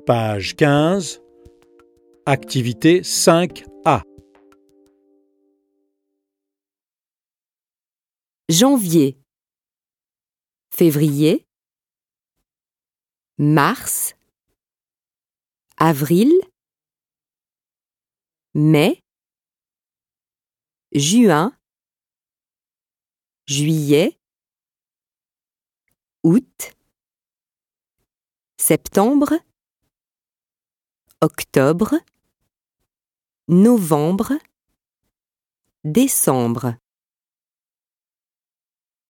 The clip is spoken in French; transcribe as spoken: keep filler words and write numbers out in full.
Page quinze, activité cinq A. Janvier, février, mars, avril, mai, juin, juillet, août, septembre, octobre, novembre, décembre.